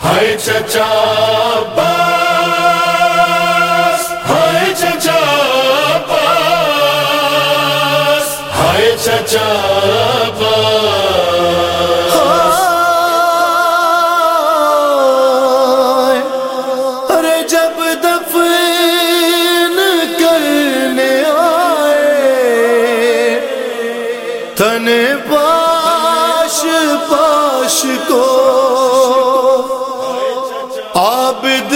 ہائے چچا عباس، ہائے چچا عباس، ہائے چچا عباس۔ ارے جب دفن کرنے آئے تن پاش پاش کو عابد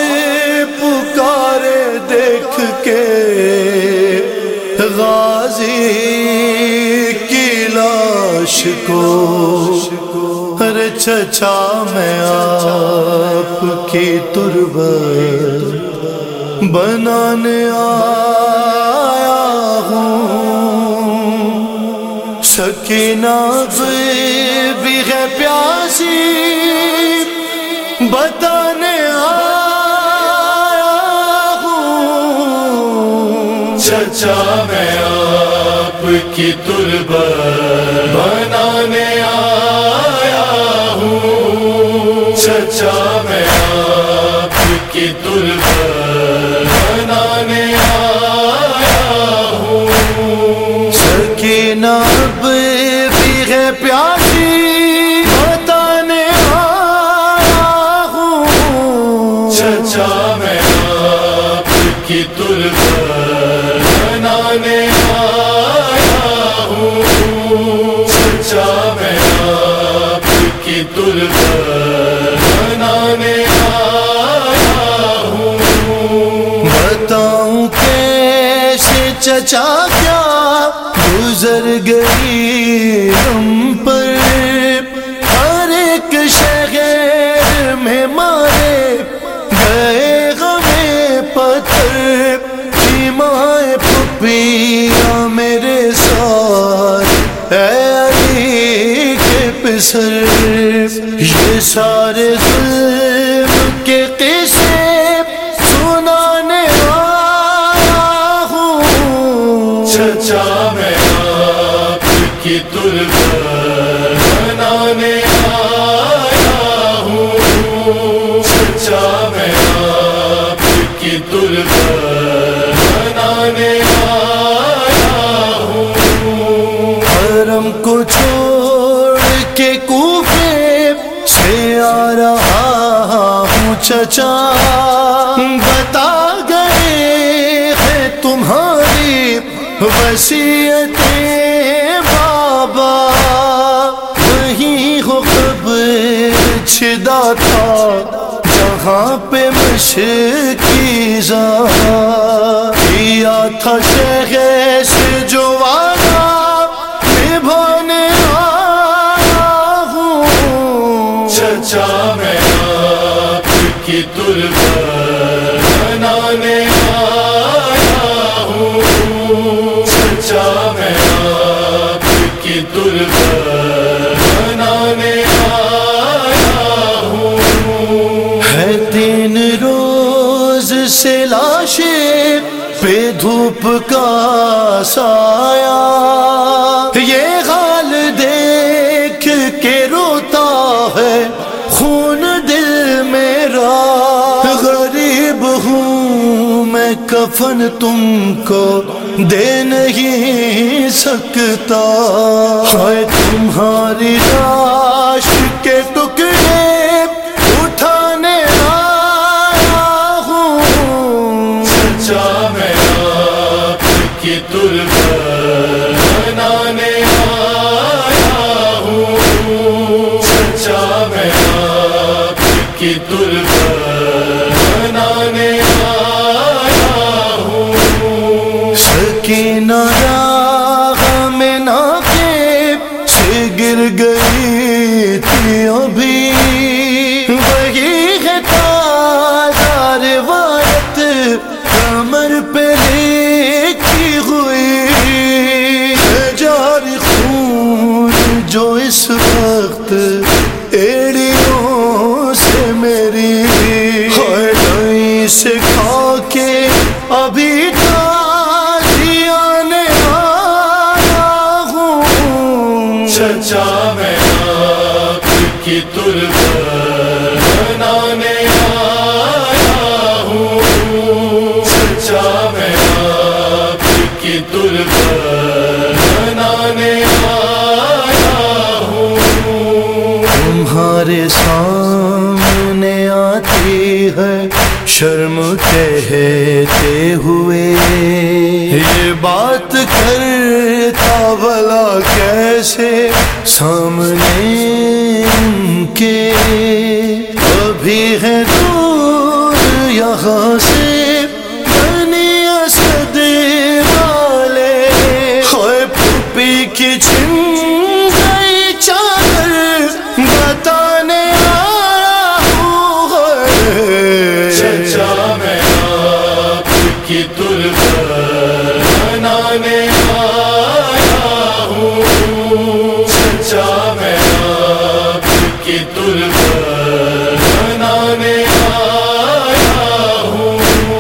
پکارے دیکھ کے غازی کی لاش کو۔ ارے چچا میں آپ کی تربت بنانے آیا ہوں، سکینہ بھی ہے پیاسی بتانے آیا ہوں۔ چچا میں آپ کی تربت بنانے آیا ہوں، چچا میں آپ کی تربت بنانے آیا ہوں۔ سکینہ بھی ہے پیاسی بتانے آیا ہوں، چچا میں آپ کی تربت بنانے آیا ہوں، چچا میں آپ کی تربت بنانے آیا ہوں۔ بتاؤں کیسے چچا کیا گزر گئی ہم پر، ہر ایک شہر میں مارے گئے غمِ پتھر، مائیں پھپھیاں میرے ساتھ اے علی کے پسر، یہ سارے ظلم کے قصے سنانے آیا ہوں۔ چچا میں آپ کی تربت بنانے آیا ہوں، چچا میں آپ کی تربت بنانے آیا ہوں۔ حرم کو چھوڑ کے کوفے سے آ رہا ہوں چچا، بتا گئے ہیں تمہاری وصیتیں بابا، وہیں ہو قبر چھدا تھا جہاں پہ مشرقی زہاں، کیا تھا شہر سے جو وعدہ نبھانے آیا ہوں۔ چچا میں آپ کی تربت بنانے آیا ہوں، چچا میں آپ کی تربت بنانے آیا ہوں۔ ہے 3 روز سے لاشیں پہ دھوپ کا سایہ، یہ حال دیکھ کے روتا ہے خون دل میرا، غریب ہوں میں کفن تم کو دے نہیں سکتا، ہے تمہاری لاش کے ٹکڑے اٹھانے آیا ہوں۔ چچا میں آپ کی تربت بنانے آیا ہوں، چچا میں آپ کی تربت بنانے آیا ہوں۔ سکینہ راہ میں ناقب سے گر گئی تھی ابھی، وہی ہے تازہ روایت کمر پہ لکھی ہوئی، ہے جاری خون جو اس وقت ایڑیوں سے میری، ہے نہیں سے کھا کے ابھی تازیانے آیا ہوں۔ چچا میں آپ کی تربت بنانے آیا ہوں. تمہارے سامنے آتی ہے شرم کہتے ہوئے، یہ بات کرتا بھلا کیسے سامنے ان کے، ابھی ہے دور یہاں سے بنی اسد والے، ہوئے پھوپھی کی چھن گئی چادر بتانے آیا ہوں. چچا میں آپ کی تربت بنانے آیا ہوں. چچا میں آپ کی تربت بنانے آیا ہوں.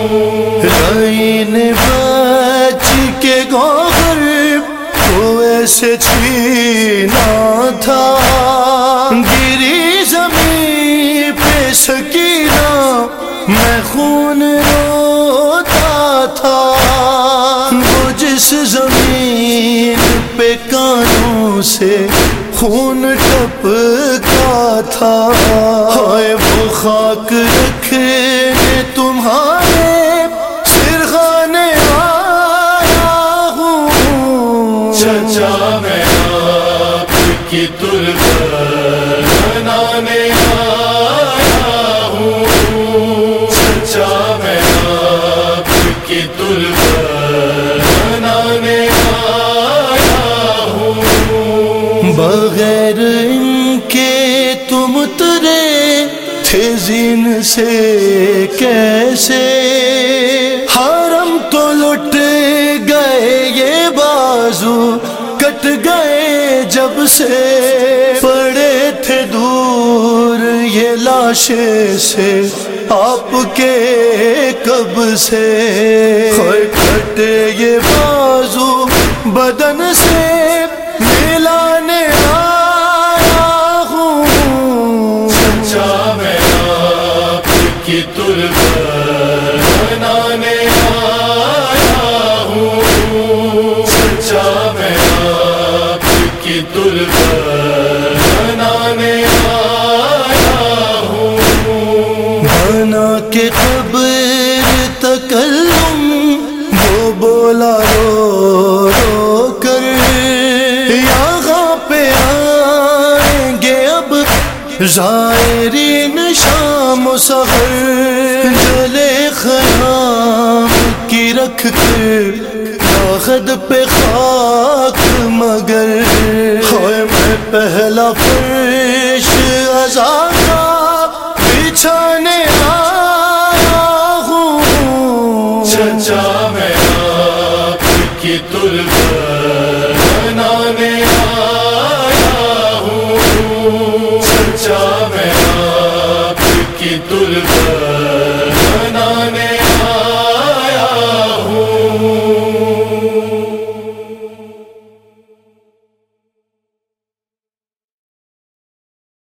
لائن بچ کے گوہر کنویں سے چھینا تھا، گری زمین پہ سکینہ میں خون روتا تھا، وہ جس زمین پہ کانوں سے خون ٹپکا تھا، ہائے وہ خاک رکھنے تمہارے سرخانے آیا ہوں. چچا میں آپ کی تربت بنانے آیا ہوں. چچا میں آپ کی تربت بنانے آیا ہوں. بغیر ان کے تم اترے تھے زین سے کیسے، حرم تو لٹ گئے یہ بازو کٹ گئے جب سے، پڑے تھے دور یہ لاشیں سے آپ کے کب سے، کٹے یہ بازو بدن سے ملانے آیا ہوں. چچا میں آپ کی تربت بنانے آیا ہوں. چچا میں آپ کی تربت بنانے آیا ہوں. بنا کے قبر تکلم وہ بولا رو رو کر، یہاں پہ آئیں گے اب زائرین شام و سحر، جلے خیام کی رکھ کر ناخد پہ خاک مگر، ہوئے میں پہلا فرش عزا کا بچھانے آیا ہوں. چچا میں آپ کی تربت بنانے آیا ہوں. چچا میں آپ کی تربت